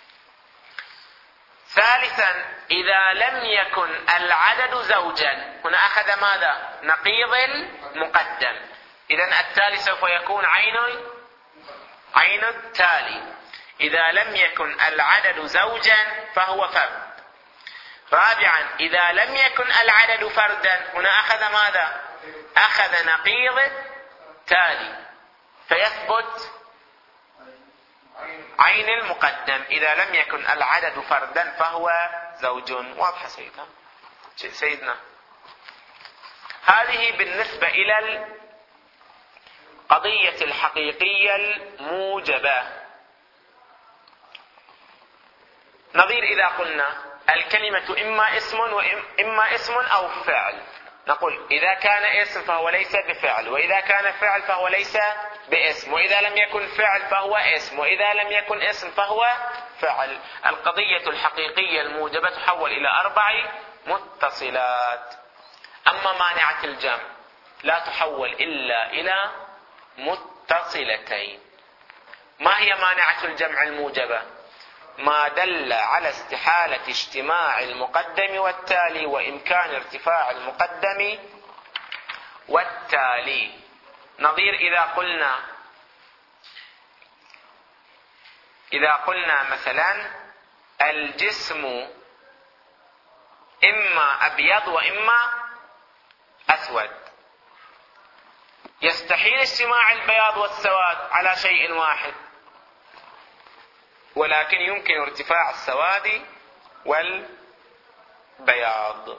ثالثا إذا لم يكن العدد زوجا هنا أخذ ماذا؟ نقيض المقدم، إذن التالي سوف يكون عين عين التالي. إذا لم يكن العدد زوجا فهو فرد. رابعا إذا لم يكن العدد فردا هنا أخذ ماذا؟ أخذ نقيض التالي فيثبت عين المقدم. إذا لم يكن العدد فردا فهو زوج. واضح سيدنا؟ سيدنا هذه بالنسبة إلى القضية الحقيقية الموجبة. نظير إذا قلنا الكلمة إما اسم وإما اسم أو فعل، نقول إذا كان اسم فهو ليس بفعل، وإذا كان فعل فهو ليس باسم، وإذا لم يكن فعل فهو اسم، وإذا لم يكن اسم فهو فعل. القضية الحقيقية الموجبة تحول إلى أربع متصلات. أما مانعة الجمع لا تحول إلا إلى متصلتين. ما هي مانعة الجمع الموجبة؟ ما دل على استحالة اجتماع المقدم والتالي وإمكان ارتفاع المقدم والتالي. نظير إذا قلنا إذا قلنا مثلا الجسم إما أبيض وإما أسود، يستحيل اجتماع البياض والسواد على شيء واحد، ولكن يمكن ارتفاع السواد والبياض.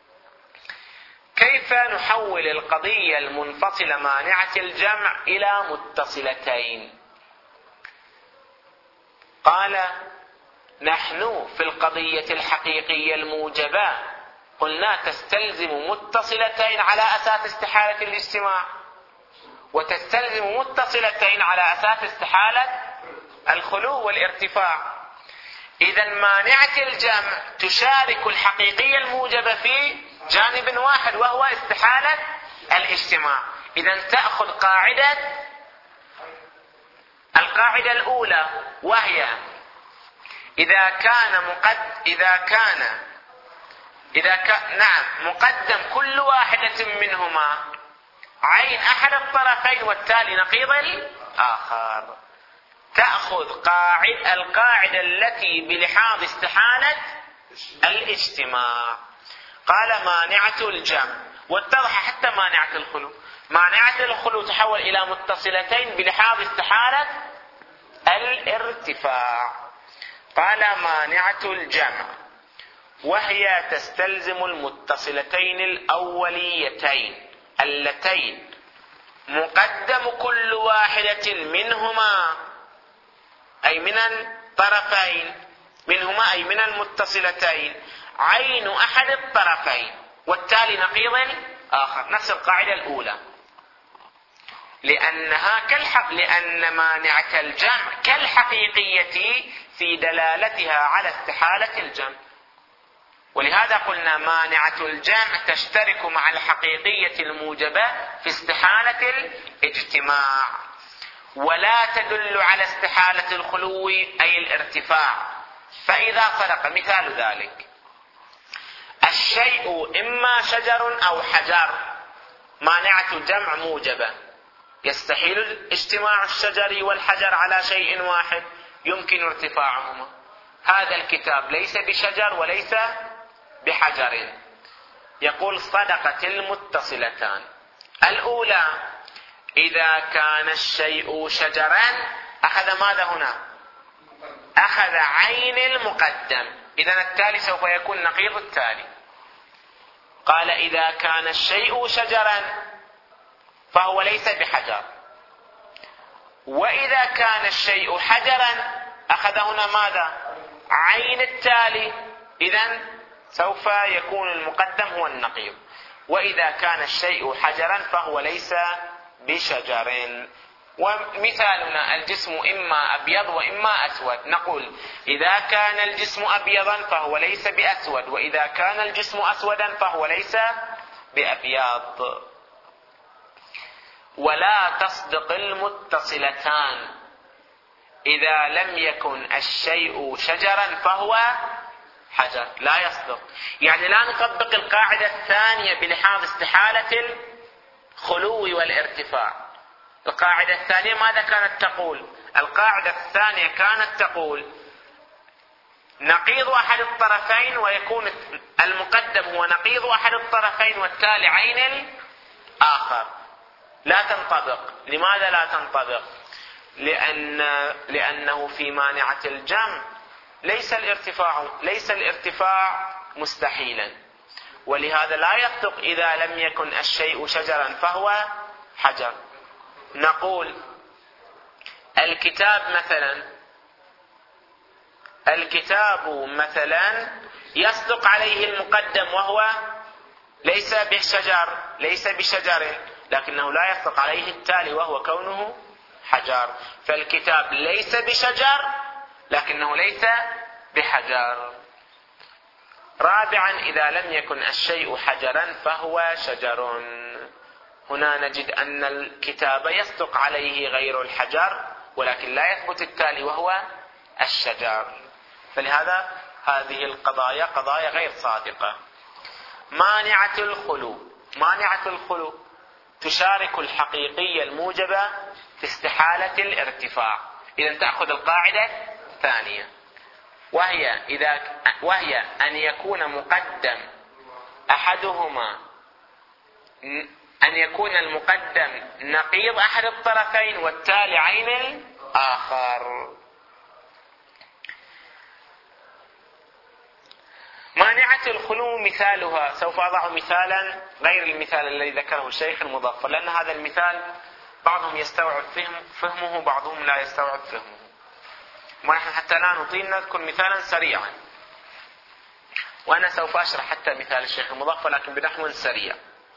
كيف نحول القضية المنفصلة مانعة الجمع إلى متصلتين؟ قال نحن في القضية الحقيقية الموجبة قلنا تستلزم متصلتين على أساس استحالة الاجتماع، وتستلزم متصلتين على أساس استحالة الخلو والارتفاع. إذا مانعة الجمع تشارك الحقيقية الموجبة في جانب واحد وهو استحالة الاجتماع. إذا تأخذ قاعدة القاعدة الأولى، وهي إذا كان مقد إذا كان إذا كان نعم مقدم كل واحدة منهما عين أحد الطرفين والتالي نقيض الآخر، تأخذ قاعدة القاعدة التي بلحاظ استحالة الاجتماع. قال مانعة الجمع، واتضح حتى مانعة الخلو. مانعة الخلو تحول إلى متصلتين بلحاظ استحالة الارتفاع. قال مانعة الجمع وهي تستلزم المتصلتين الأوليتين اللتين مقدم كل واحدة منهما أي من الطرفين منهما أي من المتصلتين عين أحد الطرفين والتالي نقيض الآخر. نفس القاعدة الأولى، لأنها كالحق لأن مانعة الجمع كالحقيقية في دلالتها على استحالة الجمع، ولهذا قلنا مانعة الجمع تشترك مع الحقيقية الموجبة في استحالة الاجتماع، ولا تدل على استحالة الخلو أي الارتفاع. فإذا صدق مثال ذلك: الشيء إما شجر أو حجر، مانعة الجمع موجبة، يستحيل اجتماع الشجر والحجر على شيء واحد، يمكن ارتفاعهما. هذا الكتاب ليس بشجر وليس بحجر. يقول صدقت المتصلتان. الأولى: إذا كان الشيء شجرا أخذ ماذا هنا؟ أخذ عين المقدم، إذن التالي سوف يكون نقيض التالي. قال: إذا كان الشيء شجرا فهو ليس بحجر، وإذا كان الشيء حجرا أخذ هنا ماذا؟ عين التالي، إذن سوف يكون المقدم هو النقيض. وإذا كان الشيء حجرا فهو ليس بشجر. ومثالنا: الجسم إما أبيض وإما أسود. نقول: إذا كان الجسم أبيضا فهو ليس بأسود، وإذا كان الجسم أسودا فهو ليس بأبيض. ولا تصدق المتصلتان إذا لم يكن الشيء شجرا فهو حجر، لا يصدق. يعني لا نطبق القاعدة الثانية بلحاظ استحالة الخلو والارتفاع. القاعدة الثانية ماذا كانت تقول؟ القاعدة الثانية كانت تقول نقيض أحد الطرفين ويكون المقدم هو نقيض أحد الطرفين والتالي عين الآخر. لا تنطبق. لماذا لا تنطبق؟ لأن لأنه في مانعة الجمع ليس الارتفاع ليس الارتفاع مستحيلا، ولهذا لا يصدق إذا لم يكن الشيء شجرا فهو حجر. نقول الكتاب مثلا الكتاب مثلا يصدق عليه المقدم وهو ليس بشجر ليس بشجر لكنه لا يصدق عليه التالي وهو كونه حجر. فالكتاب ليس بشجر لكنه ليس بحجر. رابعا: إذا لم يكن الشيء حجرا فهو شجر. هنا نجد أن الكتاب يصدق عليه غير الحجر ولكن لا يثبت التالي وهو الشجر. فلهذا هذه القضايا قضايا غير صادقة. مانعة الخلو مانعة الخلو تشارك الحقيقية الموجبة في استحالة الارتفاع. إذن تأخذ القاعدة الثانية وهي إذا وهي أن يكون مقدم أحدهما أن يكون المقدم نقيض أحد الطرفين والتالي عين الآخر. مانعة الخلو مثالها، سوف أضع مثالا غير المثال الذي ذكره الشيخ المظفر، لأن هذا المثال بعضهم يستوعب فهم فهمه بعضهم لا يستوعب فهمه، ونحن حتى لا نطيل نذكر مثالا سريعا، وأنا سوف أشرح حتى مثال الشيخ المظفر لكن بنحو سريع.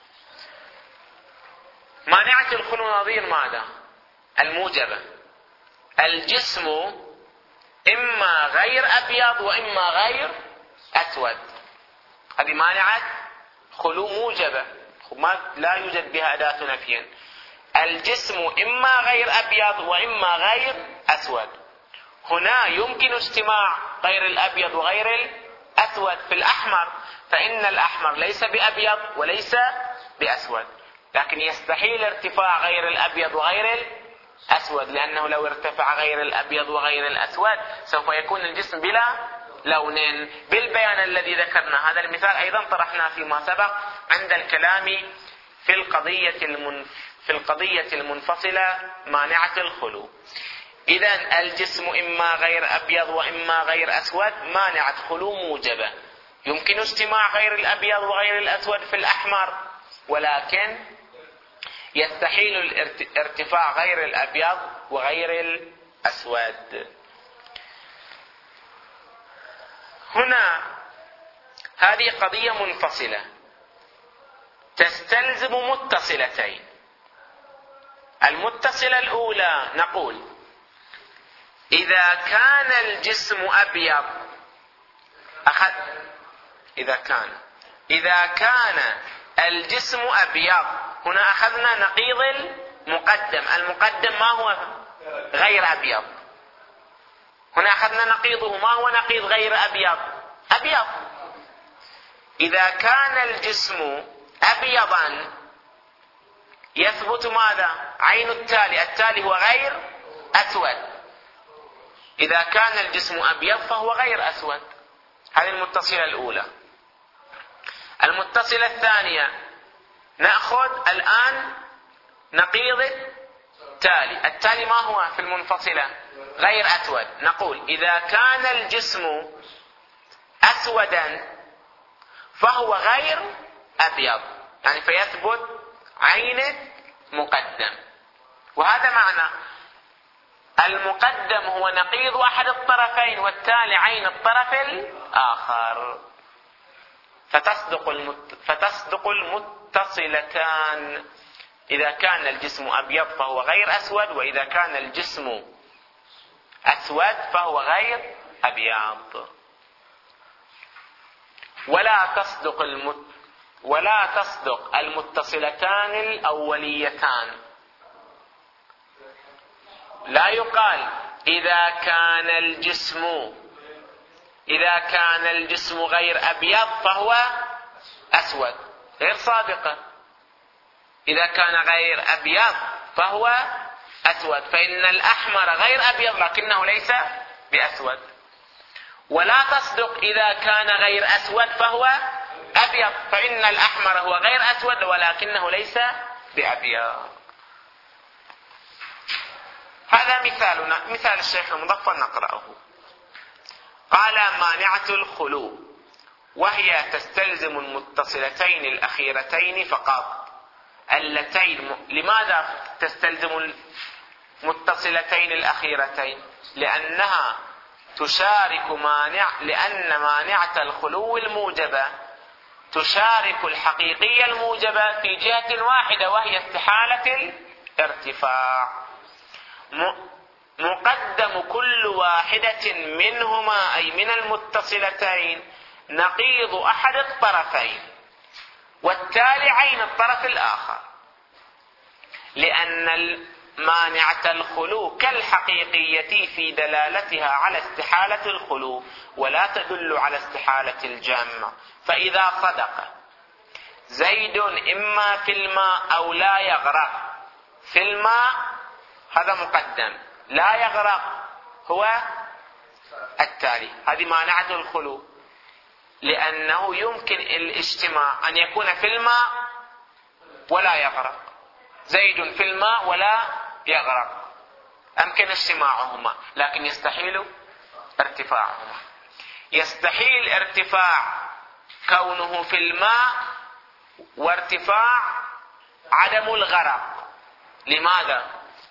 مانعة الخلو نظير ماذا؟ الموجبة. الجسم إما غير أبيض وإما غير أسود، هذه مانعة خلو موجبة ما لا يوجد بها أداة نفي. الجسم إما غير أبيض وإما غير أسود. هنا يمكن اجتماع غير الأبيض وغير الأسود في الأحمر، فإن الأحمر ليس بأبيض وليس بأسود، لكن يستحيل ارتفاع غير الأبيض وغير الأسود، لأنه لو ارتفع غير الأبيض وغير الأسود سوف يكون الجسم بلا لونين. بالبيان الذي ذكرنا هذا المثال أيضا طرحنا فيما سبق عند الكلام في القضية المنف... في القضية المنفصلة مانعة الخلو. إذن الجسم إما غير أبيض وإما غير أسود مانعة خلو موجبة. يمكن اجتماع غير الأبيض وغير الأسود في الأحمر، ولكن يستحيل ارتفاع غير الأبيض وغير الأسود. هنا هذه قضية منفصلة تستلزم متصلتين. المتصلة الأولى نقول إذا كان الجسم أبيض أخذ إذا كان إذا كان الجسم أبيض، هنا أخذنا نقيض المقدم. المقدم ما هو؟ غير أبيض. هنا أخذنا نقيضه. ما هو نقيض غير أبيض؟ أبيض. إذا كان الجسم أبيضا يثبت ماذا؟ عين التالي. التالي هو غير أسود. إذا كان الجسم أبيض فهو غير أسود. هذه المتصلة الأولى. المتصلة الثانية نأخذ الآن نقيض التالي. التالي ما هو في المنفصلة؟ غير أسود. نقول إذا كان الجسم أسودا فهو غير أبيض، يعني فيثبت عين مقدم. وهذا معنى المقدم هو نقيض أحد الطرفين والتالي عين الطرف الآخر. فتصدق المت... فتصدق المتصلتان. إذا كان الجسم أبيض فهو غير أسود، وإذا كان الجسم أسود فهو غير أبيض. ولا تصدق المت... ولا تصدق المتصلتان الأوليتان. لا يقال إذا كان الجسم إذا كان الجسم غير أبيض فهو أسود، غير صادقة. إذا كان غير أبيض فهو أسود، فإن الأحمر غير أبيض لكنه ليس بأسود. ولا تصدق إذا كان غير أسود فهو أبيض، فإن الأحمر هو غير أسود ولكنه ليس بأبيض. هذا مثالنا، مثال الشيخ المظفر نقرأه. قال: مانعة الخلو، وهي تستلزم المتصلتين الأخيرتين فقط اللتين. لماذا تستلزم المتصلتين الأخيرتين؟ لأنها تشارك مانع لأن مانعة الخلو الموجبة تشارك الحقيقية الموجبة في جهة واحدة، وهي استحالة الارتفاع. مقدم كل واحدة منهما أي من المتصلتين نقيض أحد الطرفين، والتالي عين الطرف الآخر، لأن مانعة الخلو كالحقيقية في دلالتها على استحالة الخلو، ولا تدل على استحالة الجمع. فإذا صدق زيد إما في الماء أو لا يغرق، في الماء هذا مقدم، لا يغرق هو التالي. هذه مانعة الخلو، لأنه يمكن الاجتماع أن يكون في الماء ولا يغرق. زيد في الماء ولا يغرق، أمكن اجتماعهما، لكن يستحيل ارتفاعهما. يستحيل ارتفاع كونه في الماء وارتفاع عدم الغرق. لماذا؟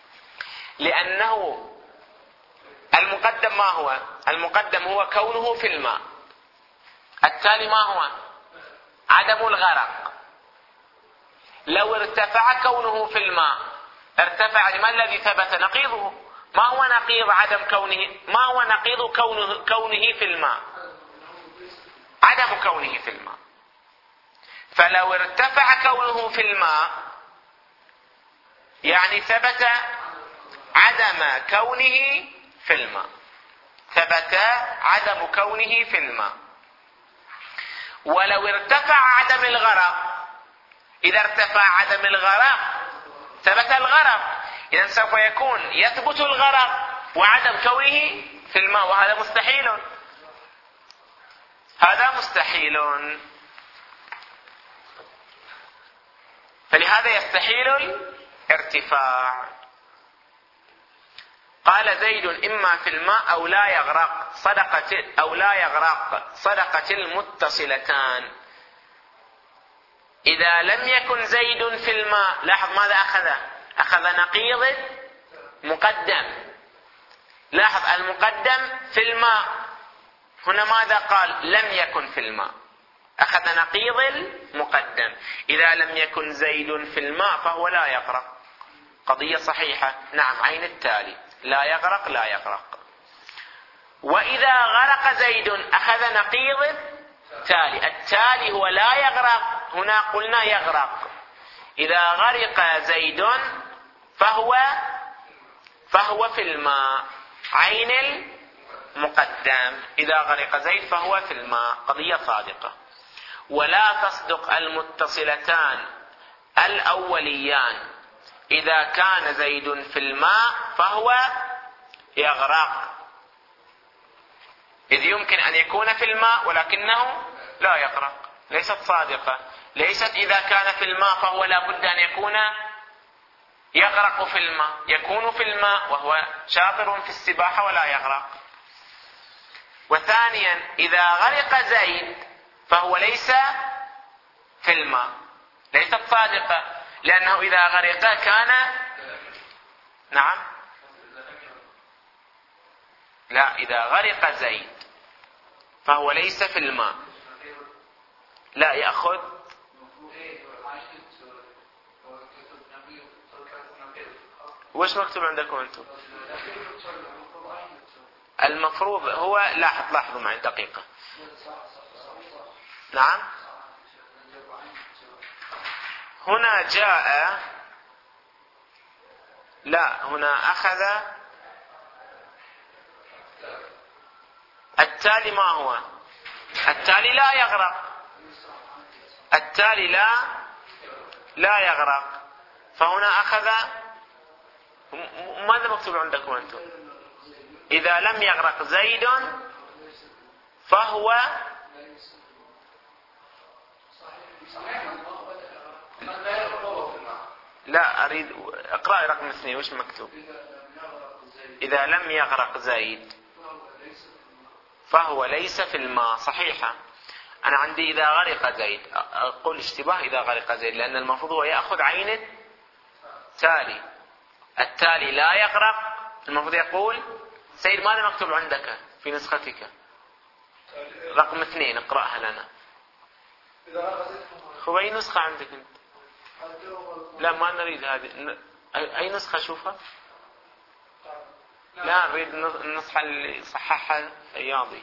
لأنه المقدم ما هو؟ المقدم هو كونه في الماء، التالي ما هو؟ عدم الغرق. لو ارتفع كونه في الماء ارتفع، ما الذي ثبت؟ نقيضه. ما هو نقيض عدم كونه؟ ما هو نقيض كونه, كونه في الماء؟ عدم كونه في الماء. فلو ارتفع كونه في الماء يعني ثبت عدم كونه في الماء، ثبت عدم كونه في الماء. ولو ارتفع عدم الغرق، إذا ارتفع عدم الغرق ثبت الغرق، إذا سوف يكون يثبت الغرق وعدم كونه في الماء، وهذا مستحيل. هذا مستحيل، فلهذا يستحيل الارتفاع. قال: زيد إما في الماء أو لا يغرق، صدقت أو لا يغرق صدقت المتصلتان. إذا لم يكن زيد في الماء، لاحظ ماذا أخذ؟ أخذ نقيض مقدم. لاحظ المقدم في الماء، هنا ماذا قال؟ لم يكن في الماء، أخذ نقيض المقدم. إذا لم يكن زيد في الماء فهو لا يغرق. قضية صحيحة، نعم، عين التالي، لا يغرق لا يغرق. وإذا غرق زيد أخذ نقيض تالي. التالي هو لا يغرق، هنا قلنا يغرق. إذا غرق زيد فهو فهو في الماء، عين المقدم. إذا غرق زيد فهو في الماء، قضية صادقة. ولا تصدق المتصلتان الأوليان إذا كان زيد في الماء فهو يغرق، إذ يمكن أن يكون في الماء ولكنه لا يغرق. ليست صادقة. ليست إذا كان في الماء فهو لا بد أن يكون يغرق في الماء، يكون في الماء وهو شاطر في السباحة ولا يغرق. وثانيا إذا غرق زيد فهو ليس في الماء، ليست صادقة، لأنه إذا غرق كان نعم لا إذا غرق زيد فهو ليس في الماء، لا يأخذ. وش مكتوب عندكم أنتم؟ المفروض هو لاحظ لاحظوا معي دقيقة. نعم هنا جاء، لا هنا أخذ. التالي ما هو؟ التالي لا يغرق، التالي لا لا يغرق، فهنا أخذ. ماذا مكتوب عندكم أنتم؟ إذا لم يغرق زيد فهو لا أريد اقرأ رقم اثنين. وش مكتوب؟ إذا لم يغرق زيد فهو ليس في الماء. صحيحة. أنا عندي إذا غرق زيد، أقول اشتباه إذا غرق زيد، لأن المفروض هو يأخذ عين التالي. التالي لا يغرق، المفروض يقول سيد. ماذا مكتوب عندك في نسختك؟ رقم اثنين اقرأها لنا. هو أي نسخة عندك أنت؟ لا ما نريد هذه. أي نسخة شوفها؟ لا نريد النسخة اللي صححها الرياضي.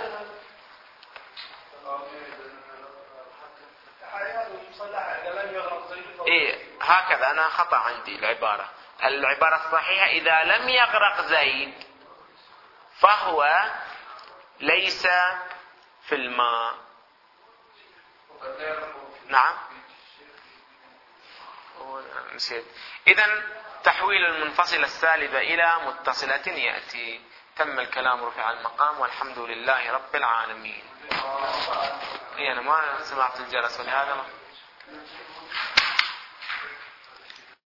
إيه هكذا، أنا خطأ عندي العبارة. العبارة الصحيحة إذا لم يغرق زيد فهو ليس في الماء. نعم نسيت. إذن تحويل المنفصلة السالبة إلى متصلة يأتي. تم الكلام، رفع المقام، والحمد لله رب العالمين. إيه أنا ما سمعت الجرس ولهذا